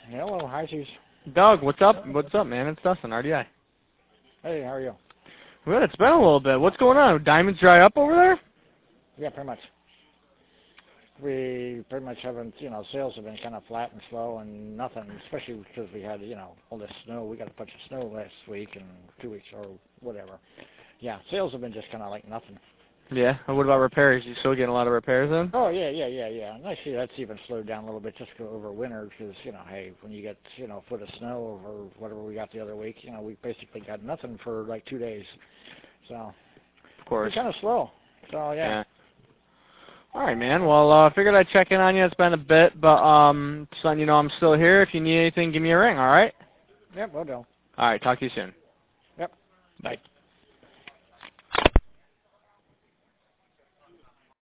Hello, hi, Cheese. Doug, what's up? What's up, man? It's Dustin, RDI. Hey, how are you? Good, it's been a little bit. What's going on? Diamonds dry up over there? Yeah, pretty much. We pretty much haven't, sales have been kind of flat and slow and nothing, especially because we had, all this snow. We got a bunch of snow last week and 2 weeks or whatever. Yeah, sales have been just kind of like nothing. Yeah, and what about repairs? You still getting a lot of repairs in? Oh, yeah. And actually, that's even slowed down a little bit just over winter because, hey, when you get, a foot of snow or whatever we got the other week, we basically got nothing for like 2 days. So, Of course. it's kind of slow. So, yeah. All right, man. Well, I figured I'd check in on you. It's been a bit, but just letting you know I'm still here. If you need anything, give me a ring, all right? Yep, will do. All right, talk to you soon. Yep. Bye.